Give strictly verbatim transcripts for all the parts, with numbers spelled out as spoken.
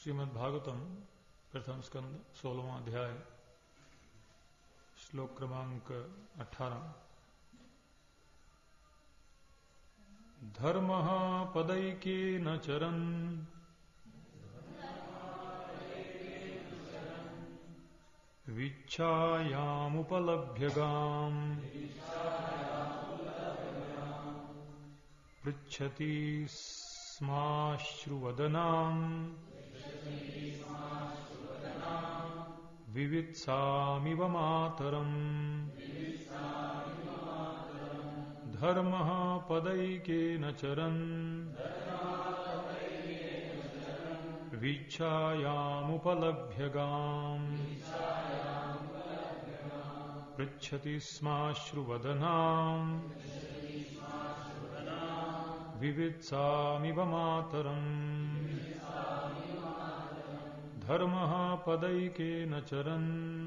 श्रीमद् भागवतम प्रथम स्कंद सोलहवां अध्याय श्लोक क्रमांक अठारह। धर्मः पदैकेन चरन् विच्छायामुपलभ्यगाम् पृच्छति स्माश्रुवदनाम् विवित्सामिव मातरम्। धर्मः पदैकेन चरन् विच्छायामुपलभ्यगाम् पृच्छति स्माश्रुवदनाम् विवित्सामिव मातरम्। धर्मः पदैकेन चरन्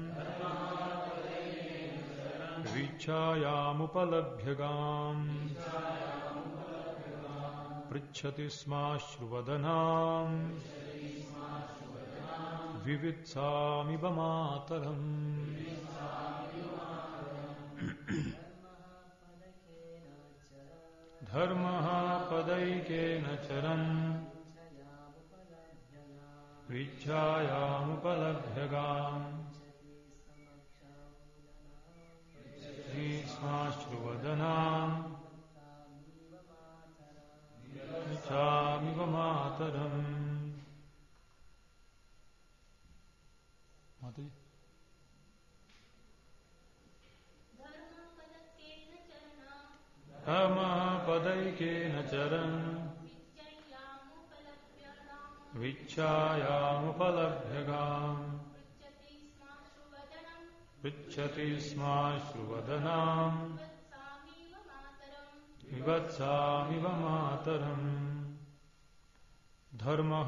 विच्छायामुपलभ्यगाम् पृच्छति स्माश्रुवदनाम् विवित्सामिव मातरम्। धर्मः पदैकेन चरन् विच्छायामुपलभ्यगाम् स्माश्रुवदनाम् विवित्सामिव मातरम्। माता जी धर्मः पदैकेन चरन् विच्छायामुपलभ्यगाम् पृच्छति स्माश्रुवदनाम् विवत्सामिव मातरम्। धर्मः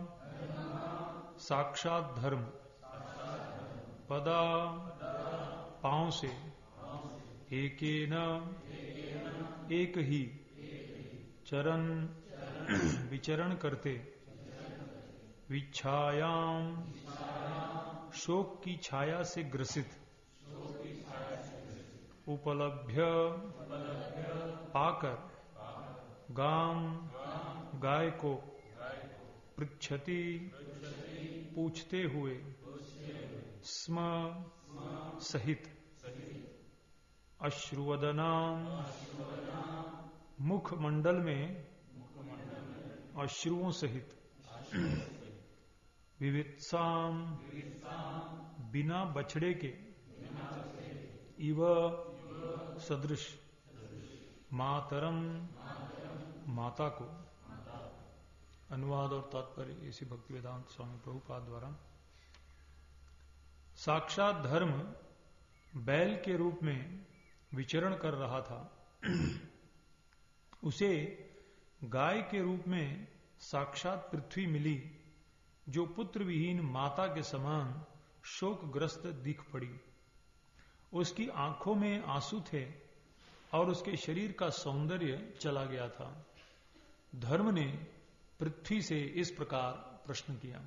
साक्षात धर्म पदा पांव से एकेन एक ही चरण विचरण करते विच्छायाम शोक की छाया से ग्रसित उपलभ्य पाकर गाम गाय को पृच्छति पूछते हुए स्म सहित अश्रुवदनाम मुख मंडल में अश्रुओं सहित विवित्साम बिना बछड़े के इव सदृश मातरम माता को। अनुवाद और तात्पर्य इसी भक्ति वेदांत स्वामी प्रभुपाद द्वारा। साक्षात धर्म बैल के रूप में विचरण कर रहा था, उसे गाय के रूप में साक्षात पृथ्वी मिली जो पुत्र विहीन माता के समान शोकग्रस्त दिख पड़ी। उसकी आंखों में आंसू थे और उसके शरीर का सौंदर्य चला गया था। धर्म ने पृथ्वी से इस प्रकार प्रश्न किया।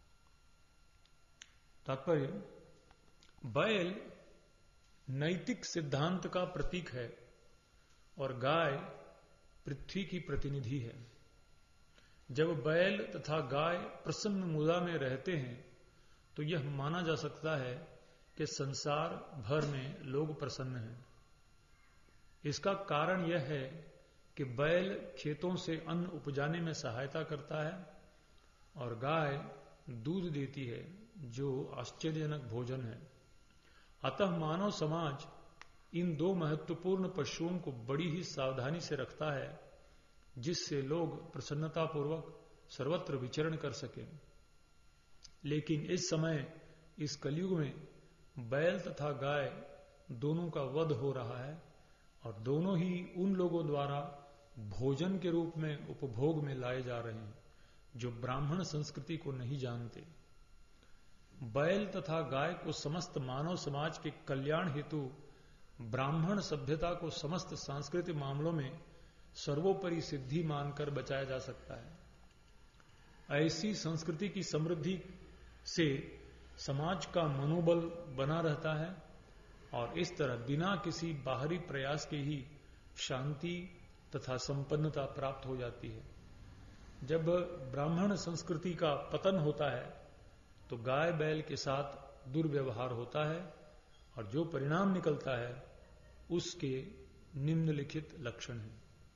तात्पर्य, बैल नैतिक सिद्धांत का प्रतीक है और गाय पृथ्वी की प्रतिनिधि है। जब बैल तथा गाय प्रसन्न मुदा में रहते हैं तो यह माना जा सकता है कि संसार भर में लोग प्रसन्न हैं। इसका कारण यह है कि बैल खेतों से अन्न उपजाने में सहायता करता है और गाय दूध देती है जो आश्चर्यजनक भोजन है। अतः मानव समाज इन दो महत्वपूर्ण पशुओं को बड़ी ही सावधानी से रखता है जिससे लोग प्रसन्नतापूर्वक सर्वत्र विचरण कर सकें। लेकिन इस समय इस कलयुग में बैल तथा गाय दोनों का वध हो रहा है और दोनों ही उन लोगों द्वारा भोजन के रूप में उपभोग में लाए जा रहे हैं जो ब्राह्मण संस्कृति को नहीं जानते। बैल तथा गाय को समस्त मानव समाज के कल्याण हेतु ब्राह्मण सभ्यता को समस्त सांस्कृतिक मामलों में सर्वोपरि सिद्धि मानकर बचाया जा सकता है। ऐसी संस्कृति की समृद्धि से समाज का मनोबल बना रहता है और इस तरह बिना किसी बाहरी प्रयास के ही शांति तथा संपन्नता प्राप्त हो जाती है। जब ब्राह्मण संस्कृति का पतन होता है तो गाय बैल के साथ दुर्व्यवहार होता है और जो परिणाम निकलता है उसके निम्नलिखित लक्षण हैं।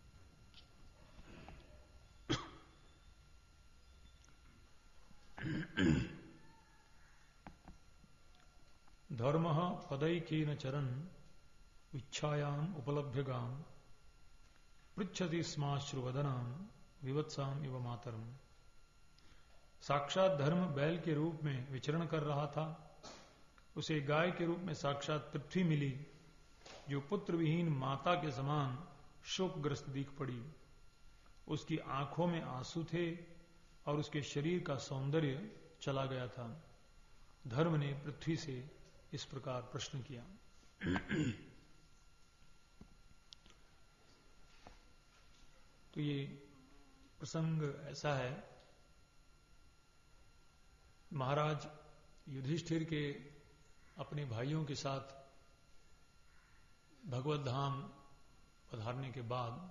धर्म पदैकेन चरन् इच्छायाम उपलभ्यगाम पृच्छति स्माश्रुवदनाम विवत्साम इव मातरम। साक्षात धर्म बैल के रूप में विचरण कर रहा था। उसे गाय के रूप में साक्षात पृथ्वी मिली जो पुत्र विहीन माता के समान शोकग्रस्त दिख पड़ी। उसकी आंखों में आंसू थे और उसके शरीर का सौंदर्य चला गया था। धर्म ने पृथ्वी से इस प्रकार प्रश्न किया। तो ये प्रसंग ऐसा है, महाराज युधिष्ठिर के अपने भाइयों के साथ भगवत धाम पधारने के बाद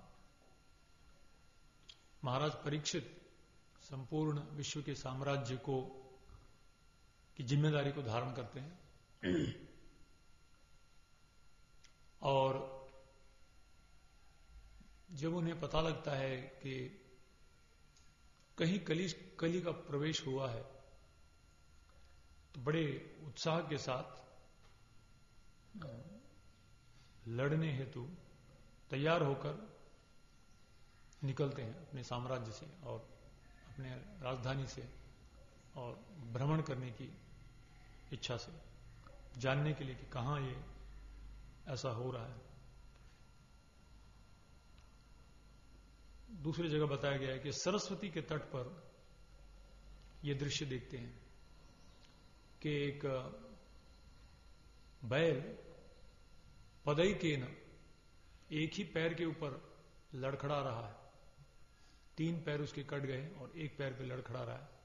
महाराज परीक्षित संपूर्ण विश्व के साम्राज्य को की जिम्मेदारी को धारण करते हैं और जब उन्हें पता लगता है कि कहीं कली कली का प्रवेश हुआ है तो बड़े उत्साह के साथ लड़ने हेतु तैयार होकर निकलते हैं अपने साम्राज्य से और अपने राजधानी से और भ्रमण करने की इच्छा से, जानने के लिए कि कहां ये ऐसा हो रहा है। दूसरी जगह बताया गया है कि सरस्वती के तट पर यह दृश्य देखते हैं कि एक बैल पदैकेन एक ही पैर के ऊपर लड़खड़ा रहा है। तीन पैर उसके कट गए और एक पैर पे लड़खड़ा रहा है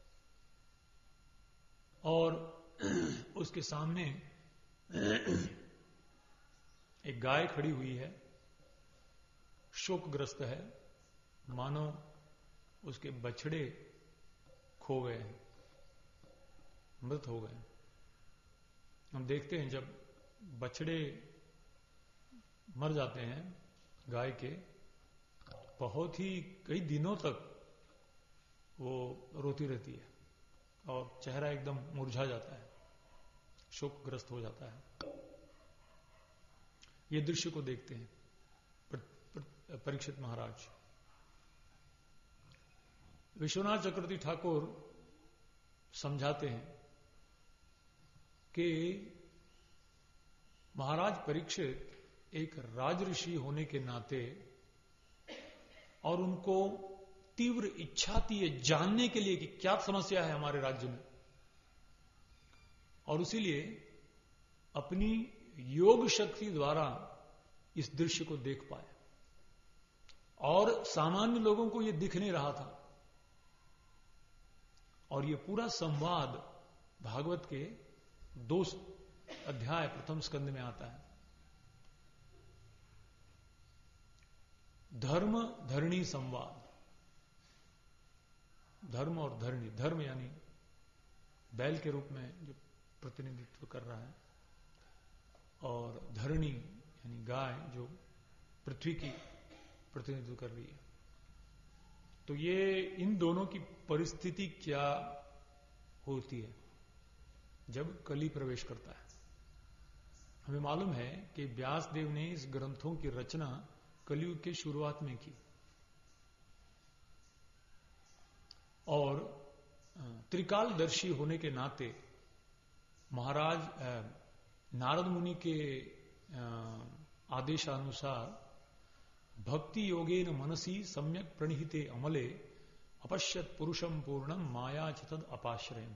और उसके सामने एक गाय खड़ी हुई है, शोकग्रस्त है, मानो उसके बछड़े खो गए हैं, मृत हो गए। हम देखते हैं जब बछड़े मर जाते हैं गाय के, बहुत ही कई दिनों तक वो रोती रहती है और चेहरा एकदम मुरझा जाता है, शोकग्रस्त हो जाता है। ये दृश्य को देखते हैं परीक्षित महाराज। विश्वनाथ चक्रवर्ती ठाकुर समझाते हैं कि महाराज परीक्षित एक राजऋषि होने के नाते और उनको तीव्र इच्छा थी ये जानने के लिए कि क्या समस्या है हमारे राज्य में, और इसीलिए अपनी योग शक्ति द्वारा इस दृश्य को देख पाए और सामान्य लोगों को यह दिख नहीं रहा था। और यह पूरा संवाद भागवत के दो अध्याय प्रथम स्कंद में आता है। धर्म धरणी संवाद, धर्म और धरणी, धर्म यानी बैल के रूप में जो प्रतिनिधित्व कर रहा है और धरणी यानी गाय जो पृथ्वी की प्रतिनिधित्व कर रही है। तो ये इन दोनों की परिस्थिति क्या होती है जब कली प्रवेश करता है। हमें मालूम है कि व्यासदेव ने इस ग्रंथों की रचना कलियुग के शुरुआत में की और त्रिकालदर्शी होने के नाते महाराज नारद मुनि के आदेशानुसार भक्ति योगेन मनसी सम्यक प्रणिहिते अमले अपश्यत पुरुषम पूर्णम माया चितद अपाश्रयम।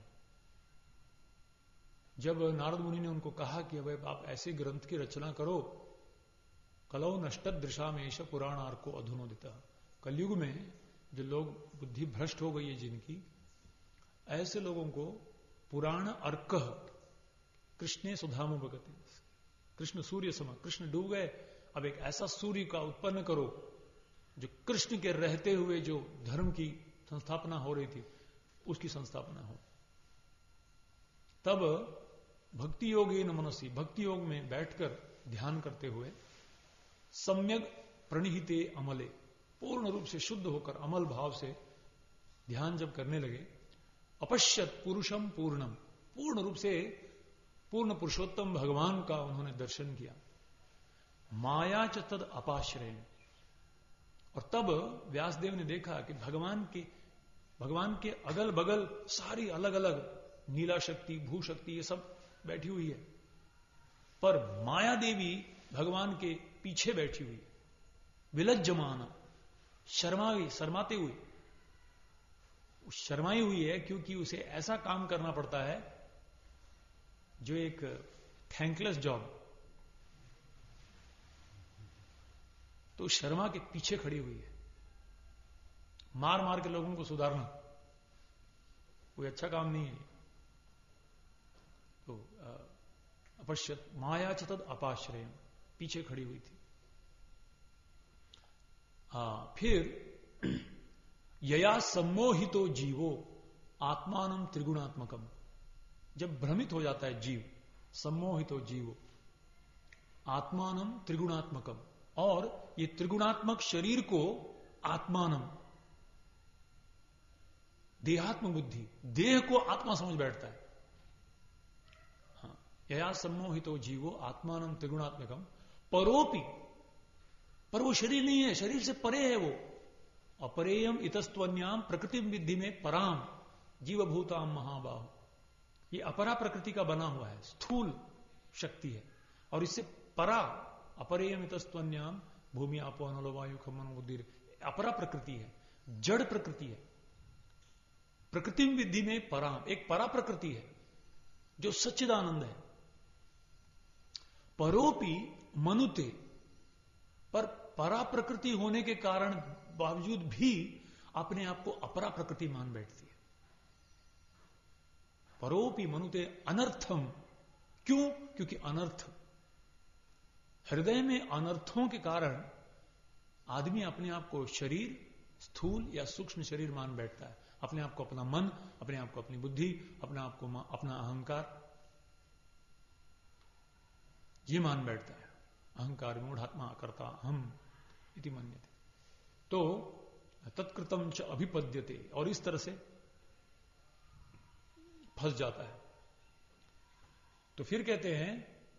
जब नारद मुनि ने उनको कहा कि अब आप ऐसे ग्रंथ की रचना करो, कलौ नष्ट दृशा में पुराणार्को अधुनोदिता, कलयुग में जो लोग बुद्धि भ्रष्ट हो गई है जिनकी, ऐसे लोगों को पुराण अर्क कृष्णे सुधाम भगति, कृष्ण सूर्य समा, कृष्ण डूब गए, अब एक ऐसा सूर्य का उत्पन्न करो जो कृष्ण के रहते हुए जो धर्म की संस्थापना हो रही थी उसकी संस्थापना हो। तब भक्ति योग न मनसी, भक्ति योग में बैठकर ध्यान करते हुए सम्यक प्रणिहिते अमले, पूर्ण रूप से शुद्ध होकर अमल भाव से ध्यान जब करने लगे, अपश्यत पुरुषम पूर्णम, पूर्ण रूप से पूर्ण पुरुषोत्तम भगवान का उन्होंने दर्शन किया। माया च तद अपाश्रय, और तब व्यासदेव ने देखा कि भगवान के भगवान के अगल बगल सारी अलग अलग नीला शक्ति, भू शक्ति, ये सब बैठी हुई है, पर माया देवी भगवान के पीछे बैठी हुई, विलज्जमाना, शर्माई शर्माते हुए, शर्माई हुई है क्योंकि उसे ऐसा काम करना पड़ता है जो एक थैंकलेस जॉब, तो शर्मा के पीछे खड़ी हुई है। मार मार के लोगों को सुधारना कोई अच्छा काम नहीं है। तो अपश्यत माया च तद अपाश्रय, पीछे खड़ी हुई थी। आ, फिर यया सम्मोहितो जीवो आत्मानम त्रिगुणात्मकम, जब भ्रमित हो जाता है जीव, सम्मोहितो जीवो आत्मानम त्रिगुणात्मकम, और ये त्रिगुणात्मक शरीर को आत्मानम, देहात्म बुद्धि, देह को आत्मा समझ बैठता है। हाँ, यया सम्मोहितो जीवो आत्मानम त्रिगुणात्मकम परोपि, पर वो शरीर नहीं है, शरीर से परे है वो। अपरेयम इतस्त्वन्याम प्रकृति विद्धि में पराम जीवभूताम महाबाहु, ये अपरा प्रकृति का बना हुआ है, स्थूल शक्ति है, और इससे परा अपरेयम इतस्त्वन्याम भूमि आपो अनलो वायु खमन बुद्धि, अपरा प्रकृति है, जड़ प्रकृति है। प्रकृति विद्धि में पराम, एक परा प्रकृति है जो सच्चिदानंद है। परोपि मनुते, पर परा प्रकृति होने के कारण बावजूद भी अपने आप को अपरा प्रकृति मान बैठती है। परोपि मनुते अनर्थम, क्यों? क्योंकि अनर्थ, हृदय में अनर्थों के कारण आदमी अपने आप को शरीर, स्थूल या सूक्ष्म शरीर मान बैठता है, अपने आप को अपना मन, अपने आप को अपनी बुद्धि, अपने आप को अपना अहंकार, ये मान बैठता है। अहंकार मूढ़ात्मा कर्ता हम इति मन्यते, तो तत्कृतम च अभिपद्यते, और इस तरह से फंस जाता है। तो फिर कहते हैं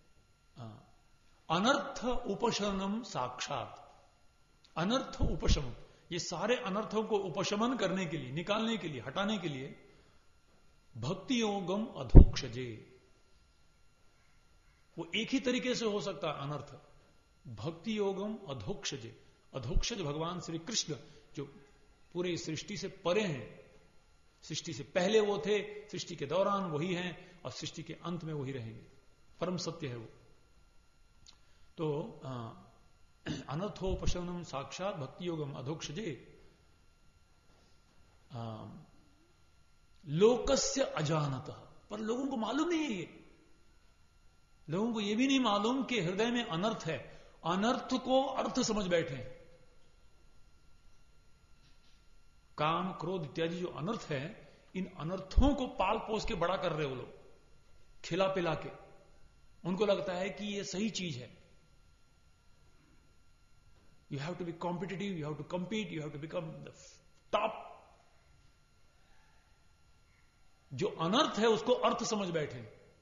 अनर्थ उपशमनम साक्षात, अनर्थ उपशमन, ये सारे अनर्थों को उपशमन करने के लिए, निकालने के लिए, हटाने के लिए भक्ति योगम अधोक्षजे, वो एक ही तरीके से हो सकता है अनर्थ, भक्ति योगम अधोक्षजे। अधोक्षज भगवान श्री कृष्ण जो पूरे सृष्टि से परे हैं, सृष्टि से पहले वो थे, सृष्टि के दौरान वही हैं, और सृष्टि के अंत में वही रहेंगे, परम सत्य है वो। तो अनर्थोपशमनम साक्षात भक्ति योगम अधोक्षजे, लोकस्य अजानतः, पर लोगों को मालूम नहीं है ये, लोगों को यह भी नहीं मालूम कि हृदय में अनर्थ है, अनर्थ को अर्थ समझ बैठे। काम, क्रोध इत्यादि जो अनर्थ है, इन अनर्थों को पाल पोस के बड़ा कर रहे हो लोग, खिला पिला के। उनको लगता है कि ये सही चीज है। You have to be competitive, you have to compete, you have to become the top. जो अनर्थ है उसको अर्थ समझ बैठे।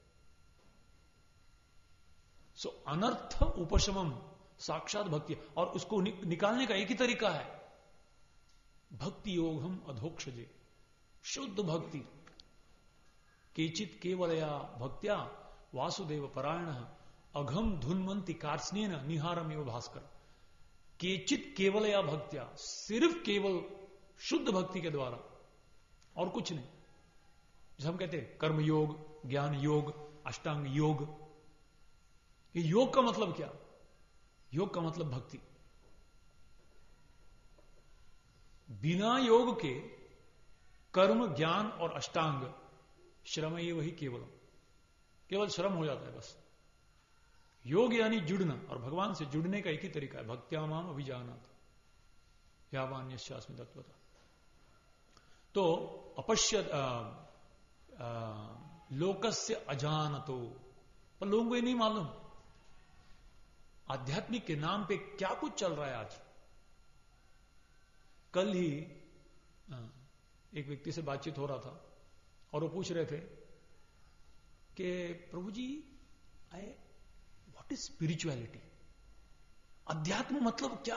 सो so, अनर्थ उपशमम साक्षात भक्ति, और उसको नि, निकालने का एक ही तरीका है, भक्ति योग हम अधोक्षजे, शुद्ध भक्ति। केचित केवलया भक्त्या वासुदेव परायण अघम धुन्वंती कार्स्नेन निहारम एवं भास्कर। केचित केवलया भक्त्या, सिर्फ केवल शुद्ध भक्ति के द्वारा, और कुछ नहीं। जैसे हम कहते हैं कर्म योग, ज्ञान योग, अष्टांग योग। ये योग का मतलब क्या? योग का मतलब भक्ति। बिना योग के कर्म, ज्ञान और अष्टांग श्रम ये वही केवल केवल श्रम हो जाता है बस। योग यानी जुड़ना, और भगवान से जुड़ने का एक ही तरीका है, भक्त्यामाम अभिजानात यावान्यस्यास्मि तत्वतः। तो अपश्य लोकस्य अजानतो, पर लोगों को ये नहीं मालूम आध्यात्मिक के नाम पे क्या कुछ चल रहा है आज। कल ही एक व्यक्ति से बातचीत हो रहा था और वो पूछ रहे थे कि प्रभु जी, आई व्हाट इज स्पिरिचुअलिटी, अध्यात्म मतलब क्या।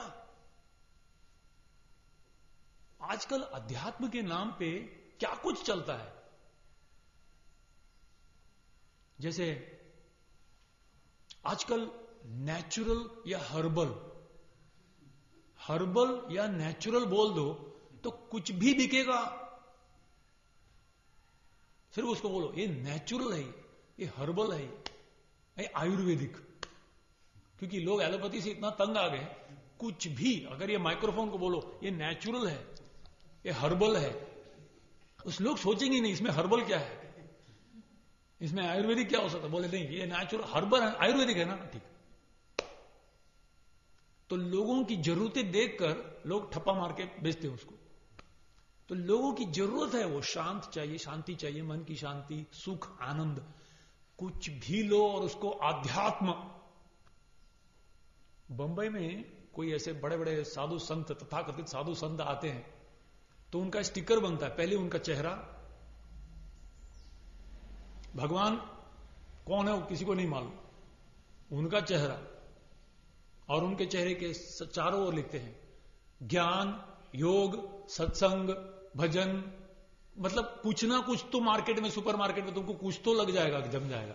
आजकल अध्यात्म के नाम पे क्या कुछ चलता है। जैसे आजकल नेचुरल या हर्बल, हर्बल या नेचुरल बोल दो तो कुछ भी बिकेगा। सिर्फ उसको बोलो ये नेचुरल है, ये हर्बल है, ये आयुर्वेदिक। क्योंकि लोग एलोपैथी से इतना तंग आ गए, कुछ भी अगर ये माइक्रोफोन को बोलो ये नेचुरल है, ये हर्बल है, उस लोग सोचेंगे नहीं इसमें हर्बल क्या है, इसमें आयुर्वेदिक क्या हो सकता है। बोले नहीं ये नेचुरल हर्बल है, आयुर्वेदिक है ना, ठीक। तो लोगों की जरूरतें देखकर लोग ठप्पा मार के बेचते हैं उसको। तो लोगों की जरूरत है, वो शांत चाहिए, शांति चाहिए, मन की शांति, सुख, आनंद। कुछ भी लो और उसको अध्यात्म। बंबई में कोई ऐसे बड़े बड़े साधु संत, तथाकथित साधु संत आते हैं तो उनका स्टिकर बनता है, पहले उनका चेहरा, भगवान कौन है वो किसी को नहीं मालूम, उनका चेहरा, और उनके चेहरे के चारों ओर लिखते हैं ज्ञान, योग, सत्संग, भजन। मतलब कुछ ना कुछ तो मार्केट में, सुपर मार्केट में तुमको कुछ तो लग जाएगा, जम जाएगा।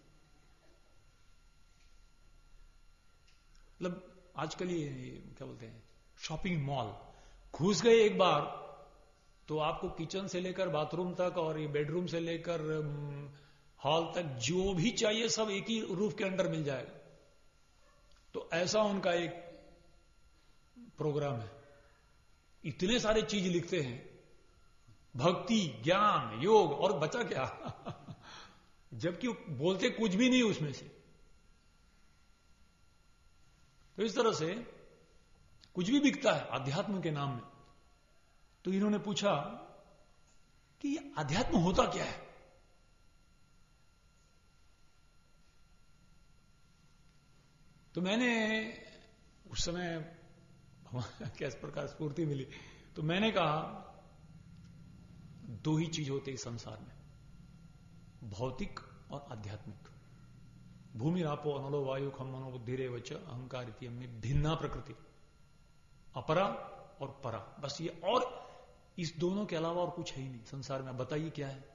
मतलब आजकल ये क्या बोलते हैं, शॉपिंग मॉल घुस गए एक बार तो आपको किचन से लेकर बाथरूम तक और ये बेडरूम से लेकर हॉल तक जो भी चाहिए सब एक ही रूफ के अंडर मिल जाएगा। तो ऐसा उनका एक प्रोग्राम है, इतने सारे चीज लिखते हैं, भक्ति, ज्ञान, योग, और बचा क्या जबकि बोलते कुछ भी नहीं उसमें से। तो इस तरह से कुछ भी बिकता है अध्यात्म के नाम में। तो इन्होंने पूछा कि अध्यात्म होता क्या है। तो मैंने उस समय किस प्रकार स्फूर्ति मिली, तो मैंने कहा दो ही चीज होते हैं संसार में, भौतिक और आध्यात्मिक। भूमि रापो अनलो वायु खम मनो बुद्धिरे वच अहंकार में भिन्ना प्रकृति, अपरा और परा, बस ये। और इस दोनों के अलावा और कुछ है ही नहीं संसार में। बताइए क्या है,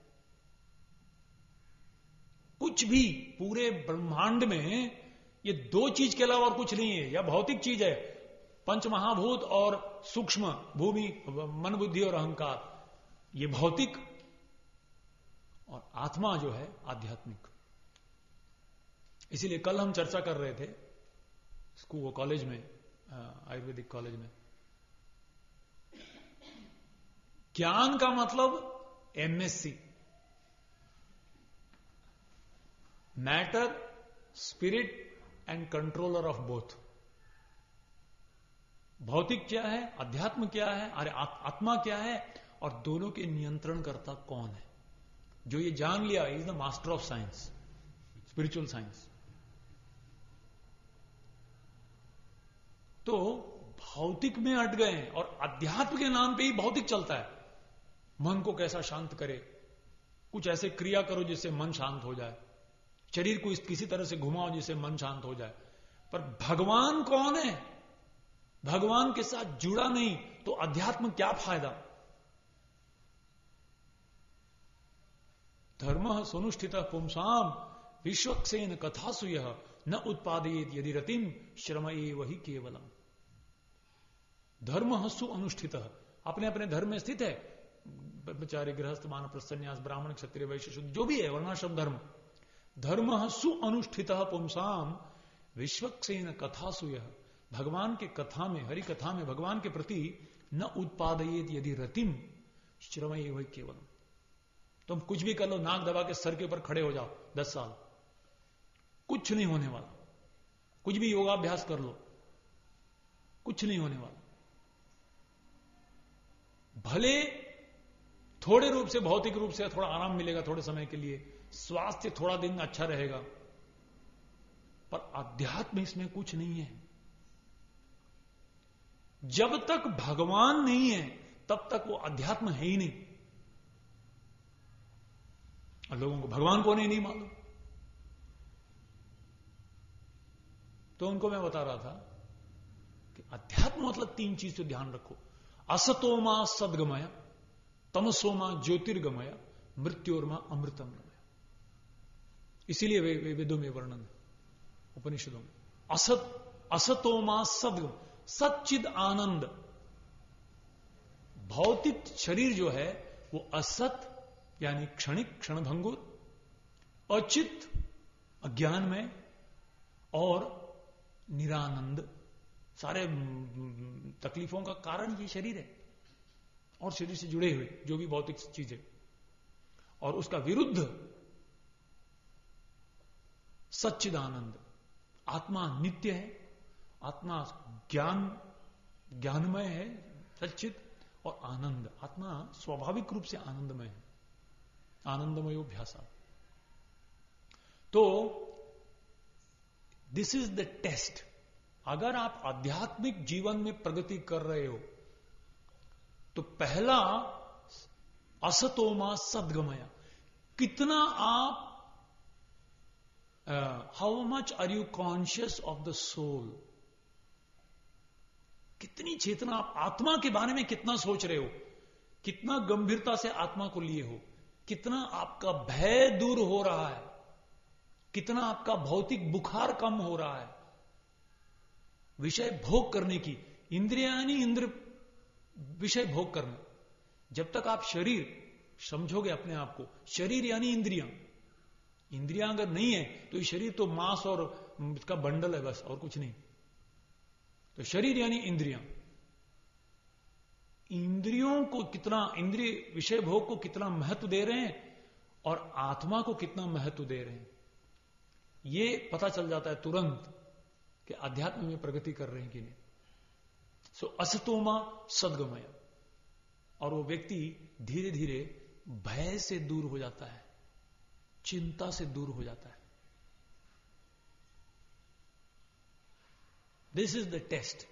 कुछ भी पूरे ब्रह्मांड में ये दो चीज के अलावा और कुछ नहीं है। या भौतिक चीज है पंच महाभूत और सूक्ष्म भूमि, मन, बुद्धि और अहंकार, ये भौतिक, और आत्मा जो है आध्यात्मिक। इसीलिए कल हम चर्चा कर रहे थे स्कूल कॉलेज में, आयुर्वेदिक कॉलेज में, ज्ञान का मतलब MSc, matter, spirit and controller of both. भौतिक क्या है, अध्यात्म क्या है, अरे आत्मा क्या है, और दोनों के नियंत्रण करता कौन है। जो ये जान लिया is the master of science, spiritual science. तो भौतिक में अट गए और अध्यात्म के नाम पे ही भौतिक चलता है। मन को कैसा शांत करे, कुछ ऐसे क्रिया करो जिससे मन शांत हो जाए, शरीर को किसी तरह से घुमाओ जिससे मन शांत हो जाए। पर भगवान कौन है, भगवान के साथ जुड़ा नहीं तो अध्यात्म क्या फायदा। धर्म सुनुष्ठित पुंसाम विश्वक्सेन कथासु यह न उत्पादयेत यदि रतिम श्रम वही केवलम। धर्म हसु अनुष्ठित, अपने अपने धर्म में स्थित है, ब्रह्मचारी, गृहस्थ, वानप्रस्थ, सन्यास, ब्राह्मण, क्षत्रिय, वैश्य, शूद्र, जो भी है वर्णाश्रम धर्म। धर्म हसु अनुष्ठित पुंसाम विश्वक्सेन कथासु यह, भगवान के कथा में, हरि कथा में भगवान के प्रति न उत्पादयेत यदि रतिम श्रमय वही केवल। तुम कुछ भी कर लो, नाक दबा के सर के ऊपर खड़े हो जाओ दस साल, कुछ नहीं होने वाला। कुछ भी योगाभ्यास कर लो, कुछ नहीं होने वाला। भले थोड़े रूप से, भौतिक रूप से थोड़ा आराम मिलेगा थोड़े समय के लिए, स्वास्थ्य थोड़ा दिन अच्छा रहेगा, पर अध्यात्म इसमें कुछ नहीं है। जब तक भगवान नहीं है तब तक वो अध्यात्म है ही नहीं। और लोगों को भगवान कौन है नहीं मालूम। तो उनको मैं बता रहा था कि अध्यात्म मतलब तीन चीज से ध्यान रखो। असतोमा सदगमय, तमसोमा ज्योतिर्गमय, मृत्योर्मा अमृतम गमय। इसीलिए वे, वे वेदों में वर्णन है, उपनिषदों में। असत असतोमा सदगम, सच्चिद आनंद। भौतिक शरीर जो है वो असत यानी क्षणिक, क्षणभंगुर, अचित अज्ञान में, और निरानंद, सारे तकलीफों का कारण ये शरीर है और शरीर से जुड़े हुए जो भी भौतिक चीजें। और उसका विरुद्ध सच्चिदानंद। आत्मा नित्य है, आत्मा ज्ञान ज्ञानमय है, सच्चिद, और आनंद। आत्मा स्वाभाविक रूप से आनंदमय है, आनंदमयोभ्यासा। तो दिस इज द टेस्ट। अगर आप आध्यात्मिक जीवन में प्रगति कर रहे हो तो पहला असतोमा सद्गमया, कितना आप, how much are you conscious of the soul, कितनी चेतना आप आत्मा के बारे में कितना सोच रहे हो, कितना गंभीरता से आत्मा को लिए हो, कितना आपका भय दूर हो रहा है, कितना आपका भौतिक बुखार कम हो रहा है। विषय भोग करने की, इंद्रियानी इंद्र विषय भोग करना। जब तक आप शरीर समझोगे अपने आप को, शरीर यानी इंद्रियां, इंद्रियां अगर नहीं है तो ये शरीर तो मांस और इसका बंडल है बस, और कुछ नहीं। तो शरीर यानी इंद्रियां, इंद्रियों को कितना, इंद्रिय विषय भोग को कितना महत्व दे रहे हैं और आत्मा को कितना महत्व दे रहे हैं, ये पता चल जाता है तुरंत कि अध्यात्म में प्रगति कर रहे हैं कि नहीं। सो असतोमा सद्गमय। और वो व्यक्ति धीरे धीरे भय से दूर हो जाता है, चिंता से दूर हो जाता है। This is the test.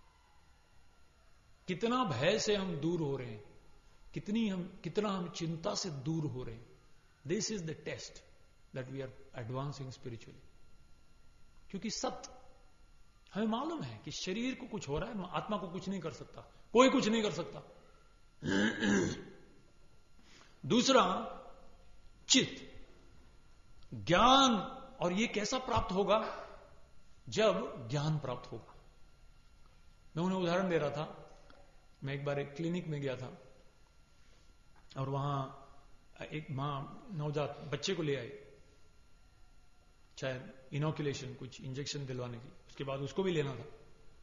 कितना भय से हम दूर हो रहे हैं, कितनी हम कितना हम चिंता से दूर हो रहे हैं। This is the test that we are advancing spiritually. क्योंकि सत्य हमें मालूम है कि शरीर को कुछ हो रहा है, आत्मा को कुछ नहीं कर सकता, कोई कुछ नहीं कर सकता। दूसरा, चित्त, ज्ञान। और यह कैसा प्राप्त होगा? जब ज्ञान प्राप्त होगा। मैं उन्हें उदाहरण दे रहा था, मैं एक बार एक क्लिनिक में गया था और वहां एक मां नवजात बच्चे को ले आई, चाहे इनोकुलेशन, कुछ इंजेक्शन दिलवाने की, उसके बाद उसको भी लेना था।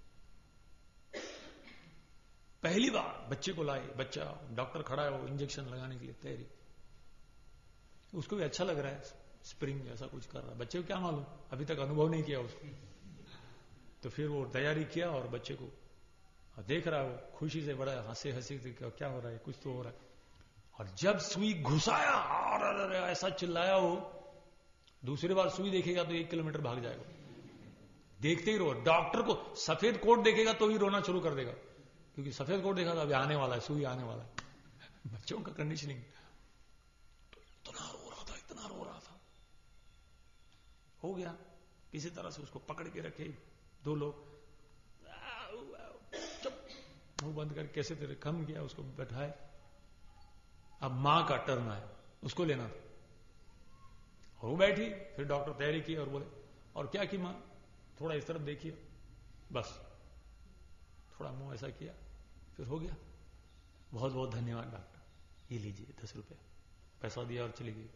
पहली बार बच्चे को लाए, बच्चा, डॉक्टर खड़ा है, वो इंजेक्शन लगाने के लिए तैयारी, उसको भी अच्छा लग रहा है, स्प्रिंग जैसा कुछ कर रहा है। बच्चे को क्या मालूम, अभी तक अनुभव नहीं किया उसको। तो फिर वो तैयारी किया और बच्चे को देख रहा है, वो खुशी से बड़ा हंसे हंसी से, क्या हो रहा है, कुछ तो हो रहा है। और जब सुई घुसाया और ऐसा चिल्लाया, वो दूसरी बार सुई देखेगा तो एक किलोमीटर भाग जाएगा, देखते ही रो। डॉक्टर को सफेद कोट देखेगा तो ही रोना शुरू कर देगा, क्योंकि सफेद कोट देखा तो अभी आने वाला है, सुई आने वाला है। बच्चों का कंडीशनिंग। तो इतना रो रहा था, इतना रो रहा था, हो गया किसी तरह से, उसको पकड़ के रखे दो लोग, मुंह बंद कर कैसे तेरे कम किया, उसको बैठाए। अब मां का टर्न आया, उसको लेना था, और वो बैठी। फिर डॉक्टर तैयारी की और बोले, और क्या की मां, थोड़ा इस तरफ देखिए, बस थोड़ा मुंह ऐसा किया, फिर हो गया। बहुत बहुत धन्यवाद डॉक्टर, ये लीजिए दस रुपए, पैसा दिया और चली गई।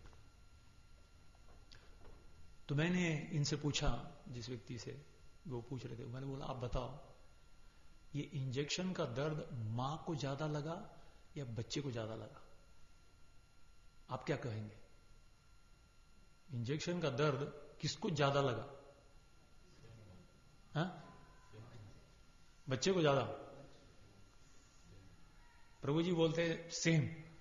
तो मैंने इनसे पूछा, जिस व्यक्ति से वो पूछ रहे थे, मैंने बोला, आप बताओ ये इंजेक्शन का दर्द मां को ज्यादा लगा या बच्चे को ज्यादा लगा? आप क्या कहेंगे? इंजेक्शन का दर्द किसको ज्यादा लगा? हाँ? बच्चे को ज्यादा? प्रभु जी बोलते हैं सेम।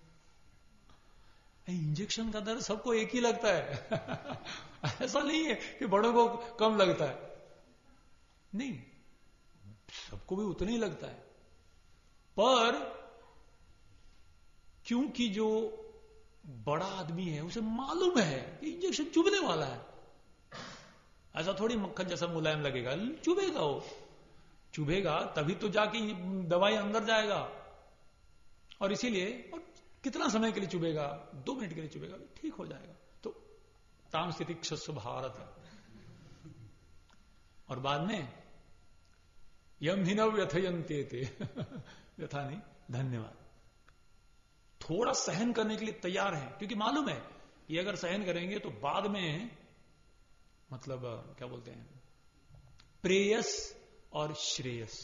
इंजेक्शन का दर्द सबको एक ही लगता है। ऐसा नहीं है कि बड़ों को कम लगता है, नहीं, सबको भी उतना ही लगता है। पर क्योंकि जो बड़ा आदमी है उसे मालूम है कि इंजेक्शन चुभने वाला है, ऐसा थोड़ी मक्खन जैसा मुलायम लगेगा, चुभेगा, वो चुभेगा तभी तो जाके दवाई अंदर जाएगा। और इसीलिए और कितना समय के लिए चुभेगा? दो मिनट के लिए चुभेगा, ठीक हो जाएगा। तो ताम स्थिति क्षस्व भारत है। और बाद में यम ही न व्यथयंते थे। व्यथा नहीं, धन्यवाद। थोड़ा सहन करने के लिए तैयार है, क्योंकि मालूम है ये अगर सहन करेंगे तो बाद में मतलब क्या बोलते हैं, प्रेयस और श्रेयस।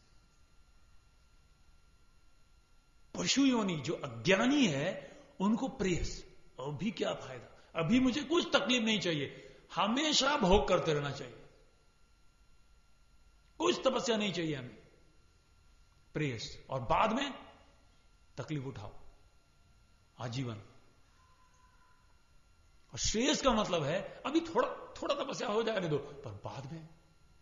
पशु योनि जो अज्ञानी है उनको प्रेयस, अभी क्या फायदा, अभी मुझे कुछ तकलीफ नहीं चाहिए, हमेशा भोग करते रहना चाहिए, कुछ तपस्या नहीं चाहिए हमें, प्रेयस। और बाद में तकलीफ उठाओ आजीवन। और श्रेयस का मतलब है अभी थोड़ा थोड़ा तपस्या हो जाने दो, पर बाद में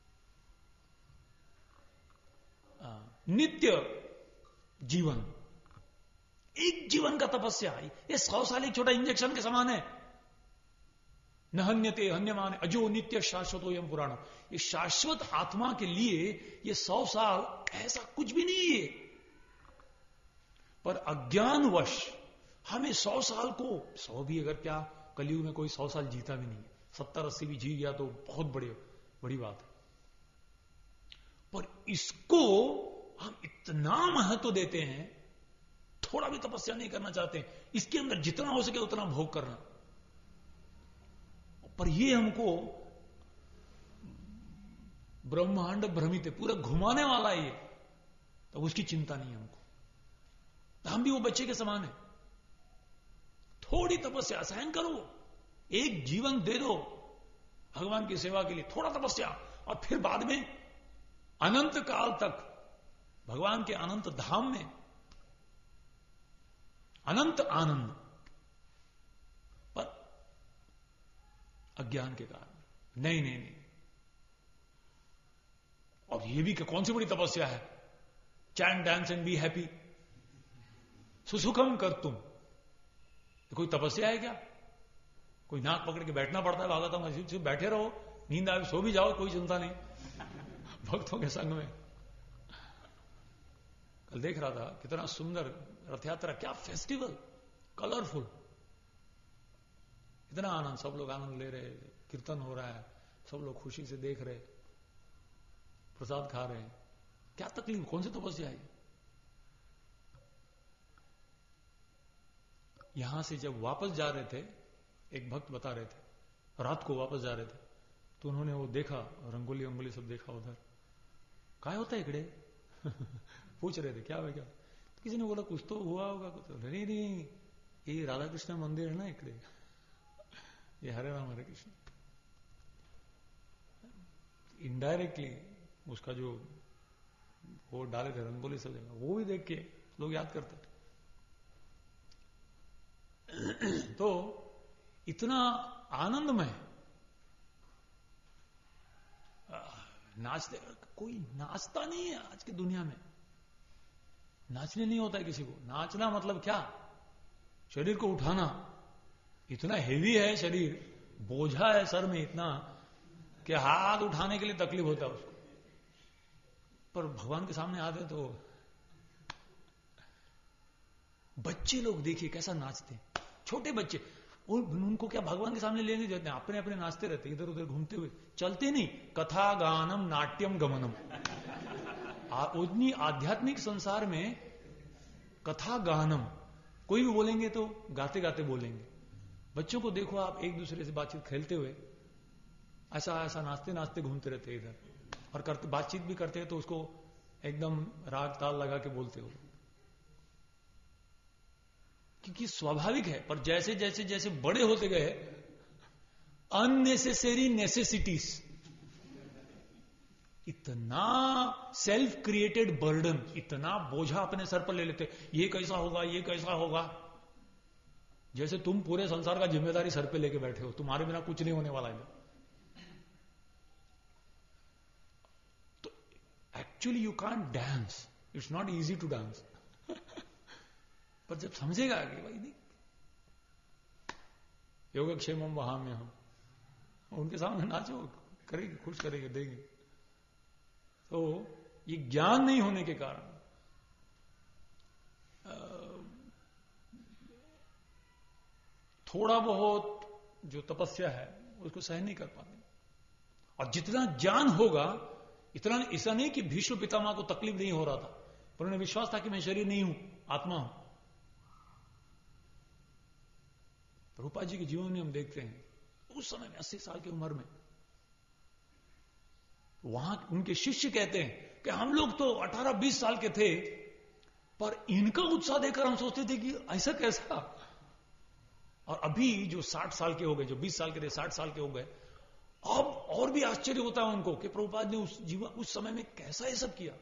आ, नित्य जीवन, एक जीवन का तपस्या। ये सौ साल एक छोटा इंजेक्शन के समान है। न हन्यते हन्यमान अजो नित्य शाश्वतो यम पुराण। ये शाश्वत आत्मा के लिए ये सौ साल ऐसा कुछ भी नहीं है। पर अज्ञानवश हमें सौ साल को, सौ भी अगर क्या कलयुग में कोई सौ साल जीता भी नहीं है, सत्तर अस्सी भी जी गया तो बहुत बड़ी बड़ी बात है। पर इसको हम इतना महत्व देते हैं, थोड़ा भी तपस्या नहीं करना चाहते, इसके अंदर जितना हो सके उतना भोग करना। पर ये हमको ब्रह्मांड भ्रमित है, पूरा घुमाने वाला है ये, तो उसकी चिंता नहीं है हमको। तो हम भी वो बच्चे के समान है। थोड़ी तपस्या सहन करो, एक जीवन दे दो भगवान की सेवा के लिए, थोड़ा तपस्या, और फिर बाद में अनंत काल तक भगवान के अनंत धाम में अनंत आनंद। पर अज्ञान के कारण नहीं नहीं नहीं। और ये भी कौन सी बड़ी तपस्या है, chant dance and be happy, सुसुखम कर तुम, कोई तपस्या है क्या? कोई नाक पकड़ के बैठना पड़ता है, भागवत में सिर्फ बैठे रहो, नींद आए सो भी जाओ, कोई चिंता नहीं भक्तों के संग में। कल देख रहा था कितना सुंदर रथ यात्रा, क्या फेस्टिवल, कलरफुल, इतना आनंद, सब लोग आनंद ले रहे, कीर्तन हो रहा है, सब लोग खुशी से देख रहे, प्रसाद खा रहे हैं। क्या तकलीफ, कौन सी तपस्या है? यहां से जब वापस जा रहे थे, एक भक्त बता रहे थे, रात को वापस जा रहे थे, तो उन्होंने वो देखा, रंगोली रंगोली सब देखा उधर, क्या होता है इकड़े पूछ रहे थे क्या है क्या? तो किसी ने बोला कुछ तो हुआ होगा, कुछ तो नहीं नहीं, ये राधा कृष्ण मंदिर है ना इकड़े, ये हरे राम हरे कृष्ण। इनडायरेक्टली उसका जो वो डाले थे रंगोली सब जगह, वो भी देख के लोग याद करते थे। तो इतना आनंदमय, नाचते, कोई नाचता नहीं है आज की दुनिया में, नाचने नहीं होता है किसी को। नाचना मतलब क्या, शरीर को उठाना, इतना हेवी है शरीर, बोझा है सर में इतना कि हाथ उठाने के लिए तकलीफ होता है उसको। पर भगवान के सामने आते तो बच्चे लोग देखिए कैसा नाचते हैं, छोटे बच्चे, और उनको क्या भगवान के सामने लेने देते हैं, अपने अपने नाचते रहते, इधर उधर घूमते हुए, चलते नहीं। कथा गानम नाट्यम गमनम, उतनी आध्यात्मिक संसार में कथा गानम, कोई भी बोलेंगे तो गाते गाते बोलेंगे। बच्चों को देखो आप, एक दूसरे से बातचीत खेलते हुए ऐसा ऐसा नाचते नाचते घूमते रहते इधर, और करते बातचीत भी करते हैं तो उसको एकदम राग ताल लगा के बोलते हो, क्योंकि स्वाभाविक है। पर जैसे जैसे जैसे बड़े होते गए, अननेसेसरी नेसेसिटीज, इतना सेल्फ क्रिएटेड बर्डन, इतना बोझा अपने सर पर ले लेते, ये कैसा होगा, ये कैसा होगा, जैसे तुम पूरे संसार का जिम्मेदारी सर पे लेके बैठे हो, तुम्हारे बिना कुछ नहीं होने वाला है। तो actually you can't dance, it's not easy to dance. पर जब समझेगा कि भाई नहीं, योगक्षेमम वहां में हम उनके सामने नाचो, करेंगे, खुश करेंगे, देंगे। तो ये ज्ञान नहीं होने के कारण थोड़ा बहुत जो तपस्या है उसको सहन नहीं कर पाते। और जितना ज्ञान होगा इतना, ऐसा नहीं कि भीष्म पितामह को तकलीफ नहीं हो रहा था, पर उन्हें विश्वास था कि मैं शरीर नहीं हूं, आत्मा हूं। रूपा जी के जीवन में हम देखते हैं, उस समय में अस्सी साल की उम्र में वहां उनके शिष्य कहते हैं कि हम लोग तो अठारह बीस साल के थे, पर इनका उत्साह देखकर हम सोचते थे कि ऐसा कैसा। और अभी जो साठ साल के हो गए, जो बीस साल के थे साठ साल के हो गए, अब और भी आश्चर्य होता है उनको कि प्रभुपाद ने उस जीवन उस समय में कैसा ये सब किया।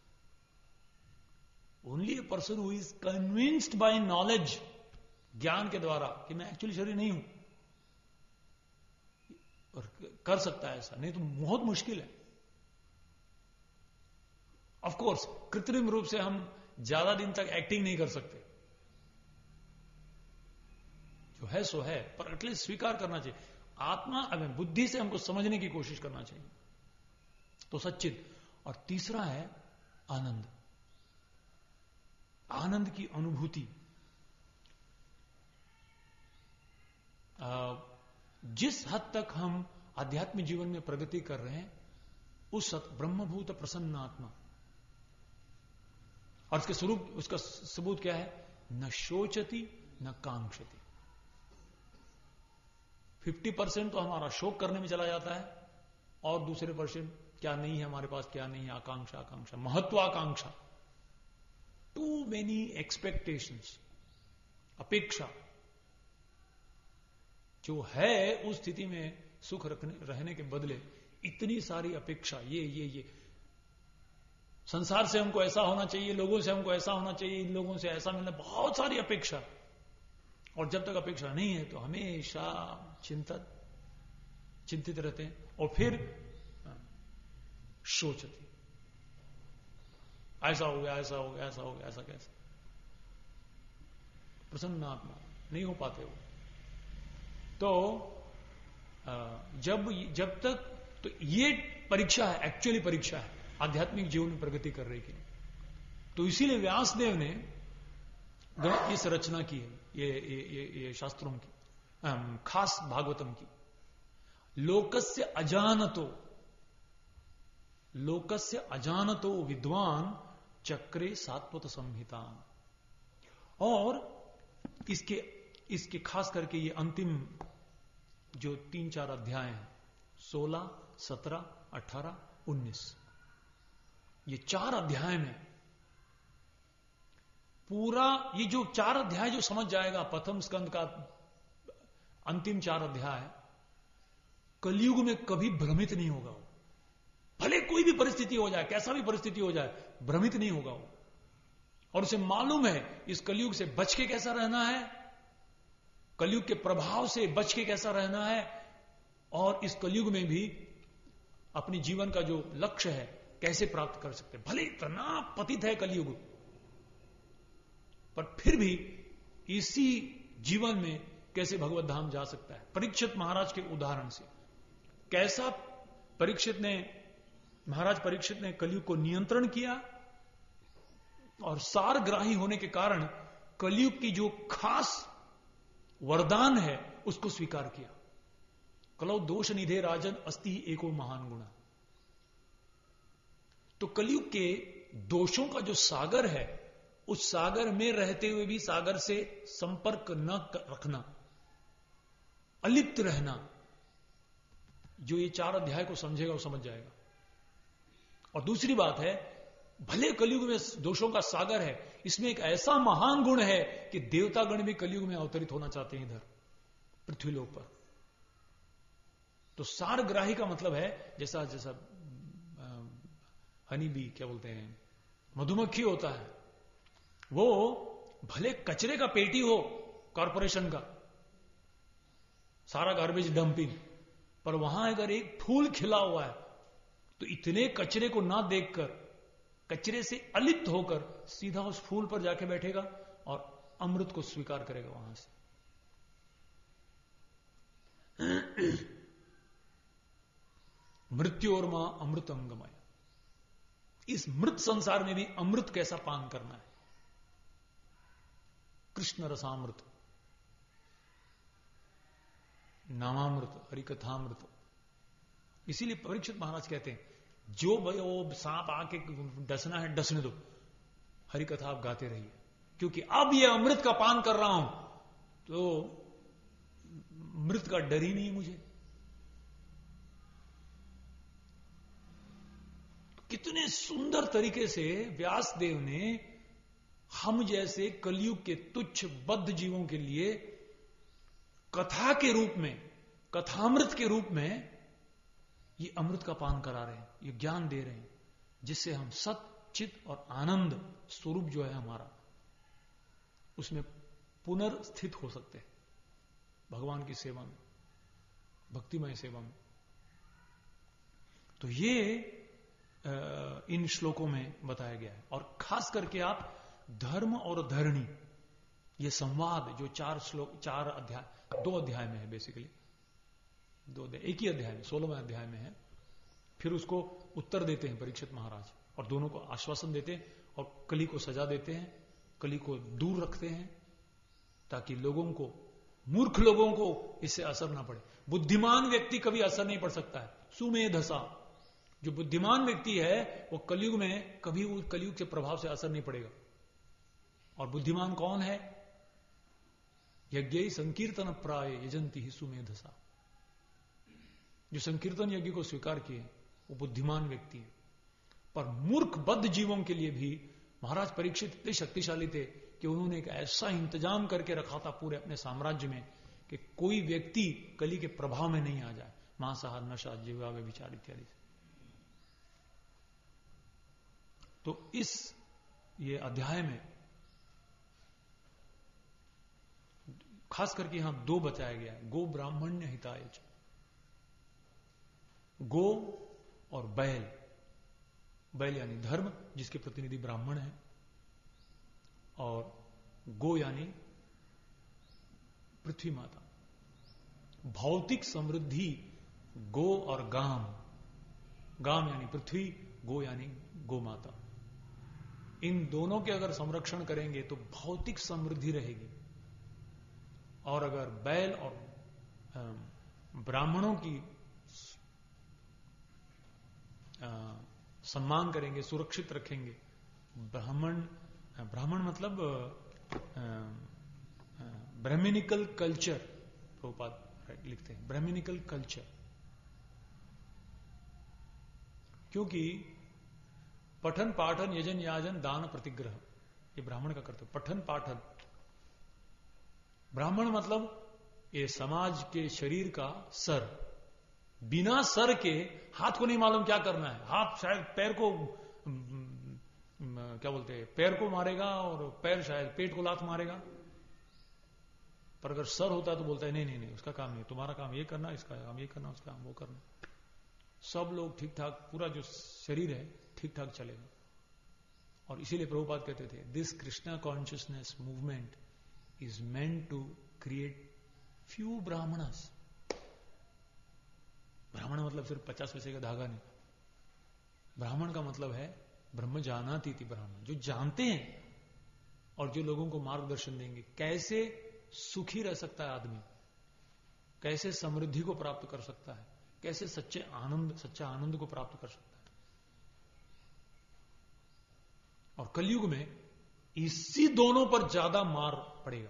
Only a person who is convinced by knowledge, ज्ञान के द्वारा, कि मैं एक्चुअली शरीर नहीं हूं, और कर सकता है ऐसा, नहीं तो बहुत मुश्किल है। ऑफ कोर्स कृत्रिम रूप से हम ज्यादा दिन तक एक्टिंग नहीं कर सकते, जो है सो है, पर एटलीस्ट स्वीकार करना चाहिए। आत्मा अगर बुद्धि से हमको समझने की कोशिश करना चाहिए, तो सच्चित। और तीसरा है आनंद, आनंद की अनुभूति। जिस हद तक हम आध्यात्मिक जीवन में प्रगति कर रहे हैं, उस ब्रह्मभूत प्रसन्न आत्मा, और उसके स्वरूप, उसका सबूत क्या है? न शोचती न कांक्षति। फिफ्टी परसेंट तो हमारा शोक करने में चला जाता है, और दूसरे परसेंट क्या नहीं है हमारे पास, क्या नहीं है, आकांक्षा, आकांक्षा, महत्वाकांक्षा, टू मेनी एक्सपेक्टेशंस, अपेक्षा। जो है उस स्थिति में सुख रखने रहने के बदले इतनी सारी अपेक्षा, ये ये ये संसार से हमको ऐसा होना चाहिए, लोगों से हमको ऐसा होना चाहिए, इन लोगों से ऐसा मिलना, बहुत सारी अपेक्षा। और जब तक अपेक्षा नहीं है तो हमेशा चिंतित चिंतित रहते हैं, और फिर सोचती, ऐसा हो गया, ऐसा हो गया, ऐसा हो गया, ऐसा कैसा। प्रसन्न आत्मा नहीं हो पाते हो। तो जब जब तक, तो ये परीक्षा है, एक्चुअली परीक्षा है आध्यात्मिक जीवन में प्रगति कर रही की। तो इसीलिए व्यासदेव ने इस रचना की है, ये ये ये, ये शास्त्रों की, खास भागवतम की। लोकस्य अजानतो, लोकस्य अजानतो विद्वान चक्रे सात्वत संहिता। और इसके इसके खास करके ये अंतिम जो तीन चार अध्याय हैं, सोलह, सत्रह, अठारह, उन्नीस, ये चार अध्याय में पूरा, ये जो चार अध्याय जो समझ जाएगा, प्रथम स्कंद का अंतिम चार अध्याय, कलयुग में कभी भ्रमित नहीं होगा वो। भले कोई भी परिस्थिति हो जाए, कैसा भी परिस्थिति हो जाए, भ्रमित नहीं होगा वो। और उसे मालूम है इस कलयुग से बच के कैसा रहना है, कलयुग के प्रभाव से बच के कैसा रहना है, और इस कलयुग में भी अपनी जीवन का जो लक्ष्य है कैसे प्राप्त कर सकते। भले इतना पतित है कलयुग, पर फिर भी इसी जीवन में कैसे भगवत धाम जा सकता है। परीक्षित महाराज के उदाहरण से कैसा परीक्षित ने महाराज परीक्षित ने कलयुग को नियंत्रण किया, और सारग्राही होने के कारण कलयुग की जो खास वरदान है उसको स्वीकार किया। कलौ दोष निधे राजन अस्ति एको महान गुणा। तो कलयुग के दोषों का जो सागर है, उस सागर में रहते हुए भी सागर से संपर्क न रखना, अलिप्त रहना, जो ये चार अध्याय को समझेगा वो समझ जाएगा। और दूसरी बात है भले कलयुग में दोषों का सागर है, इसमें एक ऐसा महान गुण है कि देवतागण भी कलयुग में अवतरित होना चाहते हैं इधर पृथ्वीलोक पर। तो सारग्राही का मतलब है जैसा जैसा हनी बी क्या बोलते हैं, मधुमक्खी होता है, वो भले कचरे का पेटी हो कॉरपोरेशन का, सारा गार्बेज डंपिंग, पर वहां अगर एक फूल खिला हुआ है तो इतने कचरे को ना देखकर, कचरे से अलिप्त होकर सीधा उस फूल पर जाके बैठेगा और अमृत को स्वीकार करेगा वहां से। मृत्यु और मां अमृत अंगमय। इस मृत संसार में भी अमृत कैसा पान करना है, कृष्ण रसामृत, नामामृत, हरिकथामृत। इसीलिए परीक्षित महाराज कहते हैं जो भाई वो सांप आके डसना है डसने दो, हरिकथा आप गाते रहिए, क्योंकि अब ये अमृत का पान कर रहा हूं तो मृत का डर ही नहीं मुझे। कितने सुंदर तरीके से व्यासदेव ने हम जैसे कलयुग के तुच्छ बद्ध जीवों के लिए कथा के रूप में, कथामृत के रूप में ये अमृत का पान करा रहे हैं, ये ज्ञान दे रहे हैं, जिससे हम सत चित और आनंद स्वरूप जो है हमारा, उसमें पुनर्स्थित हो सकते हैं भगवान की सेवा में, भक्तिमय सेवा में। तो ये इन श्लोकों में बताया गया है। और खास करके आप धर्म और धरणी, ये संवाद जो चार श्लोक, चार अध्याय, दो अध्याय में है बेसिकली, दो अध्याय, एक ही अध्याय में, सोलहवें अध्याय में है। फिर उसको उत्तर देते हैं परीक्षित महाराज और दोनों को आश्वासन देते हैं और कली को सजा देते हैं, कली को दूर रखते हैं ताकि लोगों को, मूर्ख लोगों को इससे असर ना पड़े। बुद्धिमान व्यक्ति कभी असर नहीं पड़ सकता है, सुमेधसा। जो बुद्धिमान व्यक्ति है वो कलयुग में कभी उस कलयुग के प्रभाव से असर नहीं पड़ेगा। और बुद्धिमान कौन है? यज्ञ संकीर्तन प्राय यजंती ही सुमेधसा। जो संकीर्तन यज्ञ को स्वीकार किए वो बुद्धिमान व्यक्ति है। पर मूर्ख बद्ध जीवों के लिए भी महाराज परीक्षित इतने शक्तिशाली थे कि उन्होंने एक ऐसा इंतजाम करके रखा था पूरे अपने साम्राज्य में कि कोई व्यक्ति कली के प्रभाव में नहीं आ जाए, मांसाहार, नशा, जीवा, व्यभिचार इत्यादि से। तो इस ये अध्याय में खास करके यहां दो बताया गया है, गो ब्राह्मण्य हिताय च। गो और बैल, बैल यानी धर्म जिसके प्रतिनिधि ब्राह्मण है, और गो यानी पृथ्वी माता। भौतिक समृद्धि गो और गाम, गाम यानी पृथ्वी, गो यानी गो माता। इन दोनों के अगर संरक्षण करेंगे तो भौतिक समृद्धि रहेगी। और अगर बैल और ब्राह्मणों की सम्मान करेंगे, सुरक्षित रखेंगे, ब्राह्मण, ब्राह्मण मतलब ब्राह्मणिकल कल्चर, प्रभुपाद लिखते हैं ब्राह्मणिकल कल्चर। क्योंकि पठन पाठन यजन याजन दान प्रतिग्रह ये ब्राह्मण का कर्तव्य। पठन पाठन, ब्राह्मण मतलब ये समाज के शरीर का सर। बिना सर के हाथ को नहीं मालूम क्या करना है, हाथ शायद पैर को क्या बोलते हैं, पैर को मारेगा और पैर शायद पेट को लात मारेगा। पर अगर सर होता है तो बोलता है नहीं नहीं नहीं उसका काम नहीं, तुम्हारा काम ये करना, इसका काम ये करना, उसका काम वो करना। सब लोग ठीक ठाक, पूरा जो शरीर है ठीक ठाक चलेगा। और इसीलिए प्रभुपाद कहते थे this Krishna consciousness movement is meant to create few brahmanas. ब्राह्मण मतलब सिर्फ पचास पैसे का धागा नहीं, ब्राह्मण का मतलब है ब्रह्म जानाति इति ब्राह्मण, जो जानते हैं और जो लोगों को मार्गदर्शन देंगे कैसे सुखी रह सकता है आदमी, कैसे समृद्धि को प्राप्त कर सकता है, कैसे सच्चे आनंद, सच्चा आनंद को प्राप्त कर सकता है। और कलयुग में इसी दोनों पर ज्यादा मार पड़ेगा,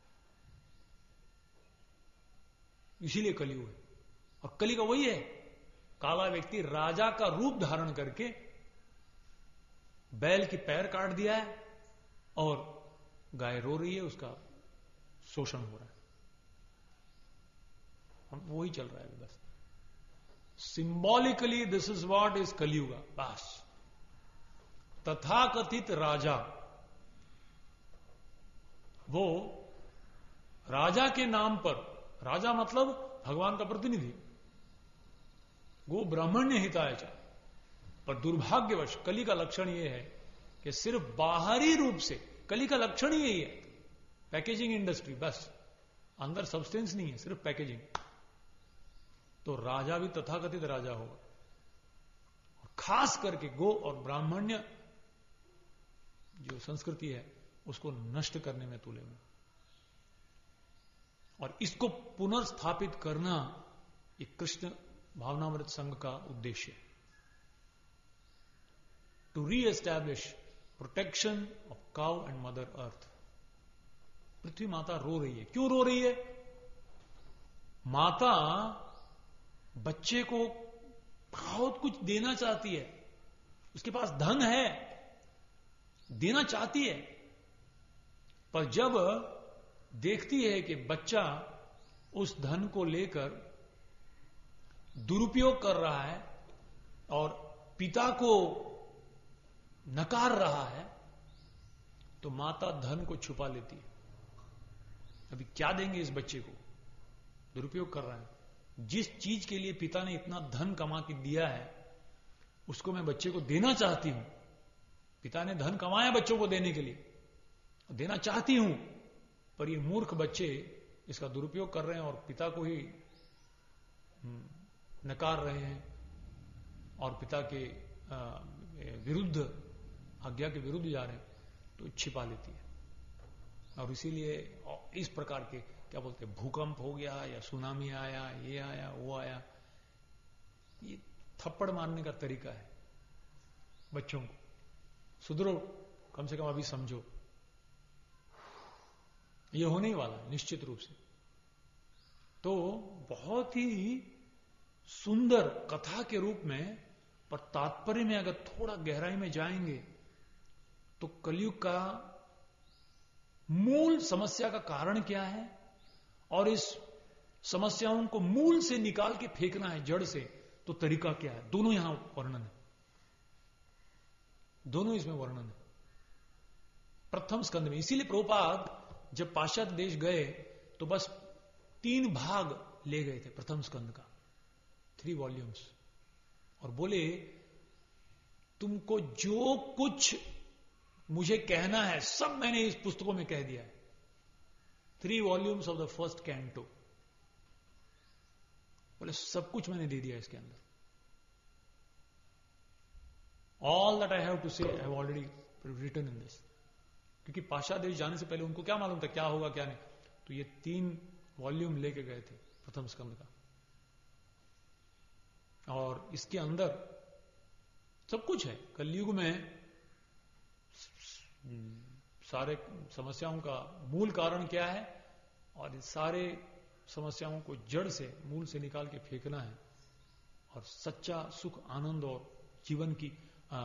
इसीलिए कलयुग है। और कली का वही है, काला व्यक्ति राजा का रूप धारण करके बैल की पैर काट दिया है और गाय रो रही है, उसका शोषण हो रहा है। हम वही चल रहा है बस। Symbolically this is what is Kaliyuga. बस तथाकथित राजा, वो राजा के नाम पर, राजा मतलब भगवान का प्रतिनिधि, वो ब्राह्मण्य हिताय च, पर दुर्भाग्यवश कली का लक्षण यह है कि सिर्फ बाहरी रूप से, कली का लक्षण ही यही है, पैकेजिंग इंडस्ट्री, बस अंदर सब्सटेंस नहीं है, सिर्फ पैकेजिंग। तो राजा भी तथाकथित राजा होगा, और खास करके गो और ब्राह्मण्य जो संस्कृति है उसको नष्ट करने में तुले हुए, और इसको पुनर्स्थापित करना ये कृष्ण भावनामृत संघ का उद्देश्य है। To reestablish protection of cow and mother earth. पृथ्वी माता रो रही है। क्यों रो रही है? माता बच्चे को बहुत कुछ देना चाहती है, उसके पास धन है, देना चाहती है, पर जब देखती है कि बच्चा उस धन को लेकर दुरुपयोग कर रहा है और पिता को नकार रहा है, तो माता धन को छुपा लेती है। अभी क्या देंगे इस बच्चे को, दुरुपयोग कर रहा है। जिस चीज के लिए पिता ने इतना धन कमा के दिया है उसको मैं बच्चे को देना चाहती हूं। पिता ने धन कमाया बच्चों को देने के लिए, देना चाहती हूं, पर ये मूर्ख बच्चे इसका दुरुपयोग कर रहे हैं और पिता को ही नकार रहे हैं और पिता के विरुद्ध, आज्ञा के विरुद्ध जा रहे हैं, तो छिपा लेती है। और इसीलिए इस प्रकार के क्या बोलते हैं, भूकंप हो गया या सुनामी आया, ये आया वो आया, ये थप्पड़ मारने का तरीका है बच्चों को। सुधरो, कम से कम अभी समझो, ये होने ही वाला है निश्चित रूप से। तो बहुत ही सुंदर कथा के रूप में, पर तात्पर्य में अगर थोड़ा गहराई में जाएंगे तो कलयुग का मूल समस्या का कारण क्या है और इस समस्याओं को मूल से निकाल के फेंकना है, जड़ से, तो तरीका क्या है, दोनों यहां वर्णन है, दोनों इसमें वर्णन है प्रथम स्कंद में। इसीलिए प्रभुपाद जब पाश्चात्य देश गए तो बस तीन भाग ले गए थे प्रथम स्कंद का, थ्री वॉल्यूम्स, और बोले तुमको जो कुछ मुझे कहना है सब मैंने इस पुस्तकों में कह दिया है। Three volumes of the first canto, बोले सब कुछ मैंने दे दिया इसके अंदर। All that I have to say I have already written in this. क्योंकि पाश्चात्य देश जाने से पहले उनको क्या मालूम था क्या होगा क्या नहीं, तो ये तीन वॉल्यूम लेके गए थे प्रथम स्कंद का, और इसके अंदर सब कुछ है। कलयुग में सारे समस्याओं का मूल कारण क्या है और सारे समस्याओं को जड़ से, मूल से निकाल के फेंकना है, और सच्चा सुख, आनंद और जीवन की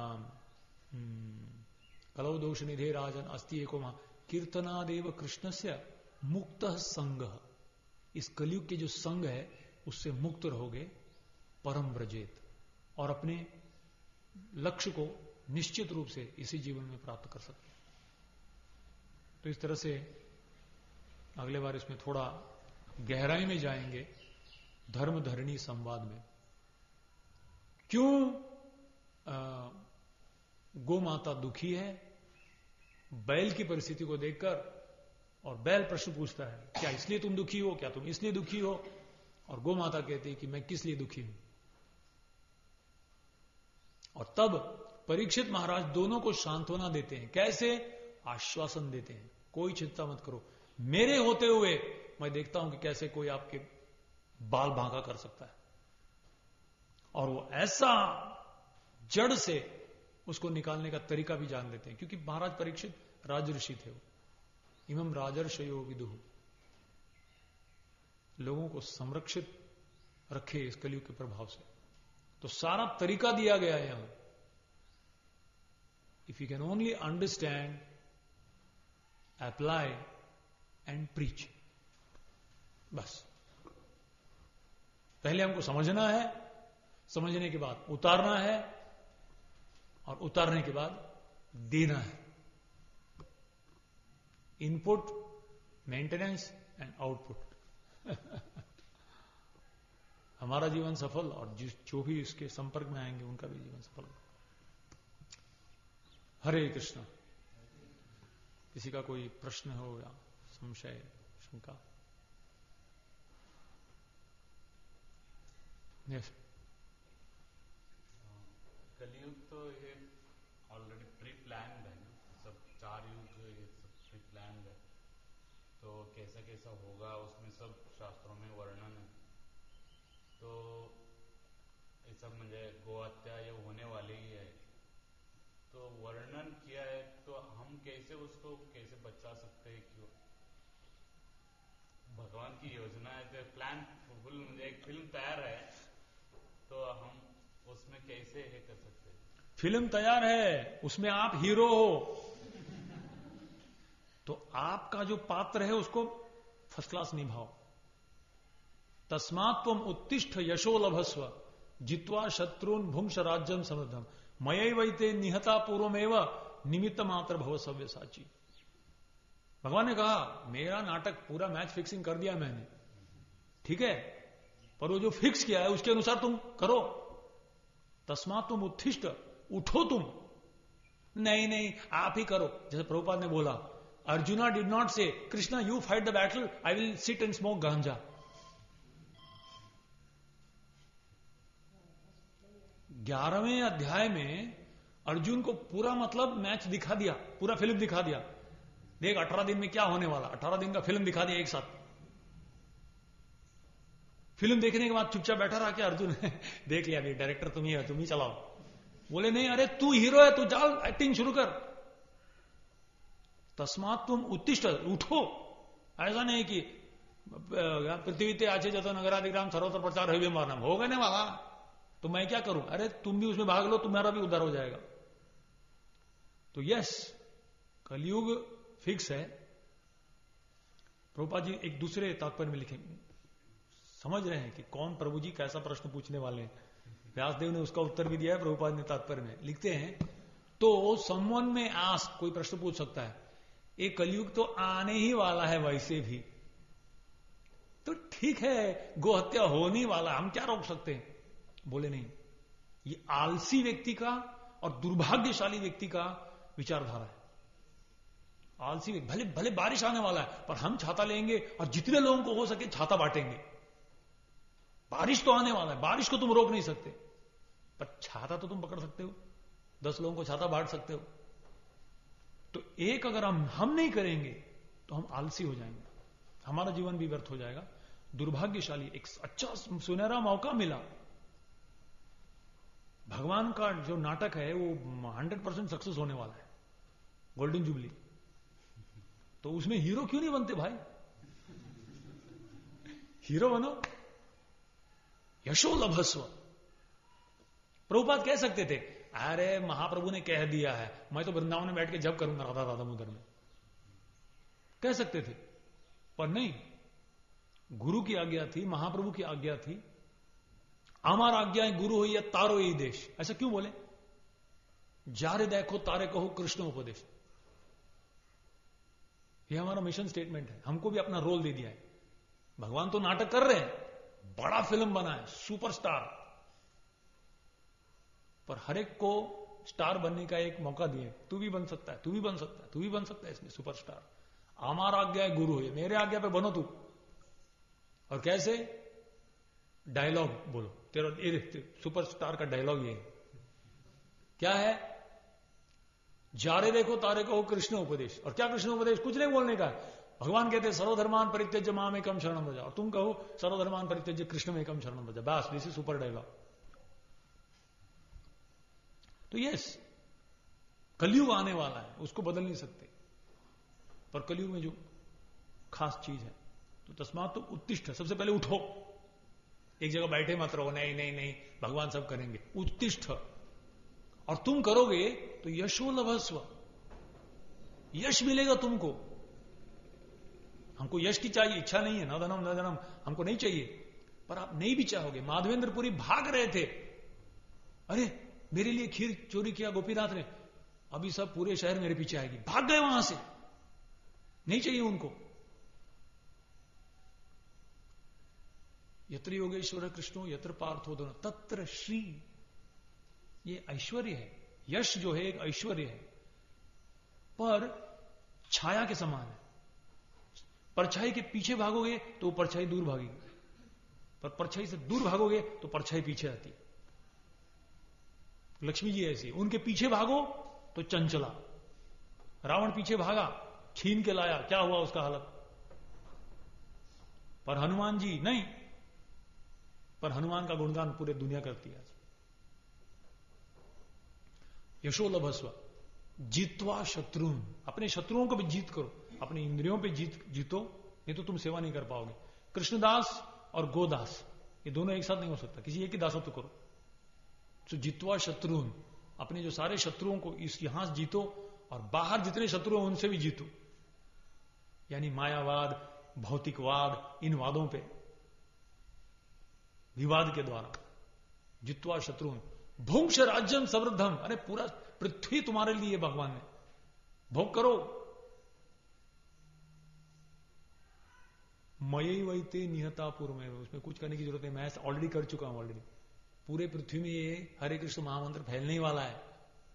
कलौ दोष निधे राजन अस्ति एको मां कीर्तनादेव कृष्ण से मुक्त संग। इस कलयुग के जो संग है उससे मुक्त रहोगे, परम व्रजेत, और अपने लक्ष्य को निश्चित रूप से इसी जीवन में प्राप्त कर सकते हैं। तो इस तरह से अगले बार इसमें थोड़ा गहराई में जाएंगे धर्म धरणी संवाद में। क्यों गो माता दुखी है बैल की परिस्थिति को देखकर, और बैल प्रश्न पूछता है क्या इसलिए तुम दुखी हो, क्या तुम इसलिए दुखी हो, और गो माता कहती है कि मैं किस लिए दुखी हूं। और तब परीक्षित महाराज दोनों को सांत्वना देते हैं। कैसे? आश्वासन देते हैं, कोई चिंता मत करो, मेरे होते हुए मैं देखता हूं कि कैसे कोई आपके बाल भागा कर सकता है। और वो ऐसा जड़ से उसको निकालने का तरीका भी जान लेते हैं, क्योंकि महाराज परीक्षित राजऋषि थे। वो इमम राजर्षयो विदुः, लोगों को संरक्षित रखे इस कलयुग के प्रभाव से। तो सारा तरीका दिया गया है यहां। if you can only understand, apply and preach. बस पहले हमको समझना है, समझने के बाद उतारना है, और उतारने के बाद देना है. Input, maintenance and output. हमारा जीवन सफल, और जिस जो भी इसके संपर्क में आएंगे उनका भी जीवन सफल. हरे कृष्ण. किसी का कोई प्रश्न हो या संशय, शंका? यस. कलयुग तो ये ऑलरेडी प्री प्लान्ड है ना, सब चार युग ये सब प्री प्लान्ड है. तो कैसा कैसा होगा उसमें सब शास्त्रों में वर्णन है. तो ये सब म्हणजे गोहत्या ये होने वाली ही है, तो वर्णन किया है, तो हम कैसे उसको कैसे बचा सकते हैं? क्यों भगवान की योजना है, तो प्लान फुल, मुझे एक फिल्म तैयार है, तो हम उसमें कैसे ये कर सकते हैं? फिल्म तैयार है, उसमें आप हीरो हो, तो आपका जो पात्र है उसको फर्स्ट क्लास निभाओ. तस्मात् त्वम उत्तिष्ठ यशो लभस्व जित्वा शत्रुन भुंक्ष राज्यम समृद्धम मयैवैते निहता पूर्वमेव निमित्त मात्र भव सव्यसाची. भगवान ने कहा मेरा नाटक पूरा मैच फिक्सिंग कर दिया मैंने, ठीक है, पर वो जो फिक्स किया है उसके अनुसार तुम करो. तस्मात् तुम उत्तिष्ठ, उठो तुम. नहीं नहीं आप ही करो. जैसे प्रभुपाद ने बोला, arjuna did not say Krishna you fight the battle, I will sit and smoke ganja. ग्यारहवें अध्याय में अर्जुन को पूरा मतलब मैच दिखा दिया, पूरा फिल्म दिखा दिया. देख अठारह दिन में क्या होने वाला, अठारह दिन का फिल्म दिखा दिया एक साथ. फिल्म देखने के बाद चुपचाप बैठा रहा कि अर्जुन देख लिया, डायरेक्टर तुम ही है, तुम ही चलाओ. बोले नहीं, अरे तू हीरो है, तू जाओ एक्टिंग शुरू कर. तस्मात् तुम उत्तिष्ठ, उठो. ऐसा नहीं कि पृथ्वी ते आचे जतो नगराधिग्राम सर्वत्र प्रचार हवे मारना होगा नहीं वाला, तो मैं क्या करूं? अरे तुम भी उसमें भाग लो, तुम्हारा भी उद्धार हो जाएगा. तो यस, कलयुग फिक्स है. प्रभुपाद जी एक दूसरे तात्पर्य में लिखेंगे, समझ रहे हैं कि कौन प्रभु जी कैसा प्रश्न पूछने वाले हैं. व्यासदेव ने उसका उत्तर भी दिया है, प्रभुपाद ने तात्पर्य में लिखते हैं. तो समवन में आस कोई प्रश्न पूछ सकता है, एक कलयुग तो आने ही वाला है वैसे भी, तो ठीक है गोहत्या होने वाला, हम क्या रोक सकते हैं? बोले नहीं, ये आलसी व्यक्ति का और दुर्भाग्यशाली व्यक्ति का विचारधारा है. आलसी व्यक्ति, भले भले बारिश आने वाला है पर हम छाता लेंगे और जितने लोगों को हो सके छाता बांटेंगे. बारिश तो आने वाला है, बारिश को तुम रोक नहीं सकते, पर छाता तो तुम पकड़ सकते हो, दस लोगों को छाता बांट सकते हो. तो एक अगर हम हम नहीं करेंगे तो हम आलसी हो जाएंगे, हमारा जीवन भी व्यर्थ हो जाएगा. दुर्भाग्यशाली, एक अच्छा सुनहरा मौका मिला. भगवान का जो नाटक है वो हंड्रेड परसेंट सक्सेस होने वाला है, गोल्डन जुबली. तो उसमें हीरो क्यों नहीं बनते भाई? हीरो बनो, यशो लभस्व. प्रभुपाद कह सकते थे, अरे महाप्रभु ने कह दिया है, मैं तो वृंदावन में बैठ के जब करूंगा राधा राधा मुदर में, कह सकते थे. पर नहीं, गुरु की आज्ञा थी, महाप्रभु की आज्ञा थी. अमर आज्ञा गुरु हो या तारो ही देश. ऐसा क्यों बोले? जारे देखो तारे कहो कृष्ण उपदेश. यह हमारा मिशन स्टेटमेंट है. हमको भी अपना रोल दे दिया है. भगवान तो नाटक कर रहे हैं, बड़ा फिल्म बना है, सुपरस्टार, पर हर एक को स्टार बनने का एक मौका दिए. तू भी बन सकता है, तू भी बन सकता है, तू भी बन सकता है इसमें सुपरस्टार. हमारा आज्ञा है गुरु हो, मेरे आज्ञा पे बनो तू. और कैसे? डायलॉग बोलो. तेरा सुपरस्टार का डायलॉग ये क्या है? जारे देखो तारे कहो कृष्ण उपदेश. और क्या कृष्ण उपदेश? कुछ नहीं बोलने का. भगवान कहते सर्वधर्मान परित्यज्य माम एकम शरणम व्रज, और तुम कहो सर्वधर्मान परित्यज्य कृष्ण एकम शरणम व्रज. बस, दिस इज सुपर डायलॉग. तो यस, कलयुग आने वाला है, उसको बदल नहीं सकते, पर कलयुग में जो खास चीज है, तो तस्मात् तो उत्तिष्ठ, सबसे पहले उठो. एक जगह बैठे मत रहो, नहीं नहीं नहीं भगवान सब करेंगे. उत्तिष्ठ, और तुम करोगे तो तो यशो लभस्व, यश मिलेगा तुमको। हमको यश की चाहिए, इच्छा नहीं है, न धनम न धनम हमको नहीं चाहिए, पर आप नहीं भी चाहोगे। माधवेंद्रपुरी भाग रहे थे, अरे मेरे लिए खीर चोरी किया गोपीनाथ ने, अभी सब पूरे शहर मेरे पीछे आएगी, भाग गए वहां से, नहीं चाहिए उनको। यत्र योगेश्वर कृष्णो यत्र पार्थो दोनों तत्र श्री, ये ऐश्वर्य है। यश जो है एक ऐश्वर्य है, पर छाया के समान है। परछाई के पीछे भागोगे तो परछाई दूर भागेगी, पर परछाई से दूर भागोगे तो परछाई पीछे आती है। लक्ष्मी जी ऐसी, उनके पीछे भागो तो चंचला। रावण पीछे भागा, छीन के लाया, क्या हुआ उसका हालत। पर हनुमान जी नहीं, पर हनुमान का गुणगान पूरे दुनिया करती है। यशो लभस्व जीतवा शत्रुन, अपने शत्रुओं को भी जीत करो, अपने इंद्रियों पे जीत जीतो, नहीं तो तुम सेवा नहीं कर पाओगे। कृष्णदास और गोदास ये दोनों एक साथ नहीं हो सकता, किसी एक ही दासत्व करो। तो जितवा शत्रुन, अपने जो सारे शत्रुओं को इस यहां से जीतो, और बाहर जितने शत्रु हैं उनसे भी जीतो, यानी मायावाद, भौतिकवाद, इन वादों पे विवाद के द्वारा। जितवा शत्रुन भुंक्ष राज्यम समृद्धम, अरे पूरा पृथ्वी तुम्हारे लिए भगवान ने, भोग करो। मयी वैते निहता पूर्व में, उसमें कुछ करने की जरूरत है, मैं ऑलरेडी कर चुका हूं। ऑलरेडी पूरे पृथ्वी में ये हरे कृष्ण महामंत्र फैलने ही वाला है।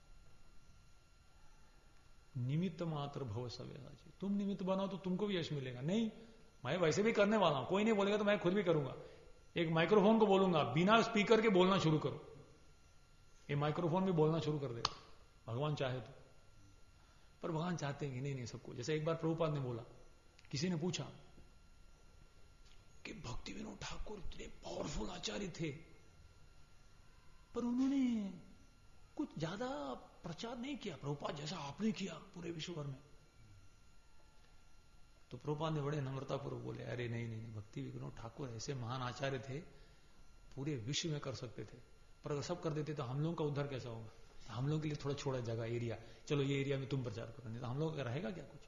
निमित्त मात्र भव सवेदा जी, तुम निमित्त बनाओ तो तुमको भी यश मिलेगा। नहीं, मैं वैसे भी करने वाला हूं, कोई नहीं बोलेगा तो मैं खुद भी करूंगा। एक माइक्रोफोन को बोलूंगा, बिना स्पीकर के बोलना शुरू करो, ये माइक्रोफोन भी बोलना शुरू कर देगा, भगवान चाहे तो। पर भगवान चाहते हैं कि नहीं नहीं सबको। जैसे एक बार प्रभुपाद ने बोला, किसी ने पूछा कि भक्ति विनोद ठाकुर इतने पावरफुल आचार्य थे, पर उन्होंने कुछ ज्यादा प्रचार नहीं किया प्रभुपाद जैसा आपने किया पूरे विश्व भर में। तो प्रभुपाद ने बड़े नम्रतापूर्वक बोले, अरे नहीं नहीं, नहीं भक्ति विनोद ठाकुर ऐसे महान आचार्य थे, पूरे विश्व में कर सकते थे, पर अगर सब कर देते तो हम लोगों का उद्धार कैसा होगा। हम लोगों के लिए थोड़ा छोड़ा जगह एरिया, चलो ये एरिया में तुम प्रचार करो, नहीं तो हम लोगों का रहेगा क्या कुछ।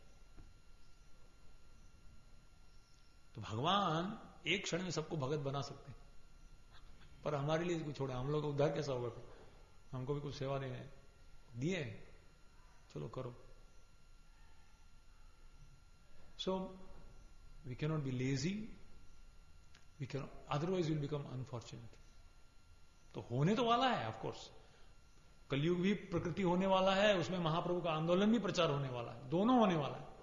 तो भगवान एक क्षण में सबको भगत बना सकते हैं, पर हमारे लिए कुछ छोड़ा, हम लोग का उद्धार कैसा होगा फिर। हमको भी कुछ सेवा देने दिए, चलो करो। So we can not be lazy, we can otherwise will become unfortunate. तो होने तो वाला है, ऑफ कोर्स कलयुग भी प्रकृति होने वाला है, उसमें महाप्रभु का आंदोलन भी प्रचार होने वाला है, दोनों होने वाला है।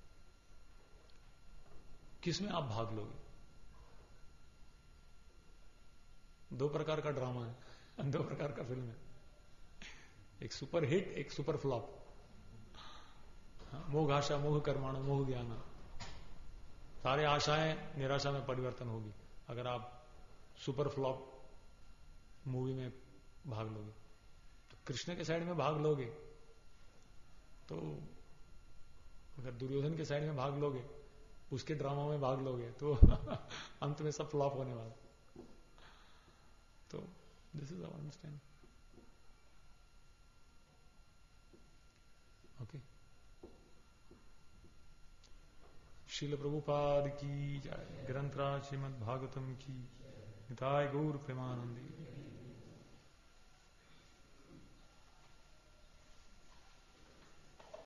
किसमें आप भाग लोगे? दो प्रकार का ड्रामा है, दो प्रकार का फिल्म है, एक सुपर हिट, एक सुपर फ्लॉप। मोह आशा मोह कर्माणु मोह ज्ञान, सारे आशाएं निराशा में परिवर्तन होगी अगर आप सुपर फ्लॉप मूवी में भाग लोगे। तो कृष्ण के साइड में भाग लोगे तो, अगर दुर्योधन के साइड में भाग लोगे, उसके ड्रामा में भाग लोगे, तो अंत में सब फ्लॉप होने वाला। तो this is our understanding. Okay, Srila Prabhupada की जय, ग्रंथराज श्रीमद् भागवतम की, निताय गौर प्रेमानंदी।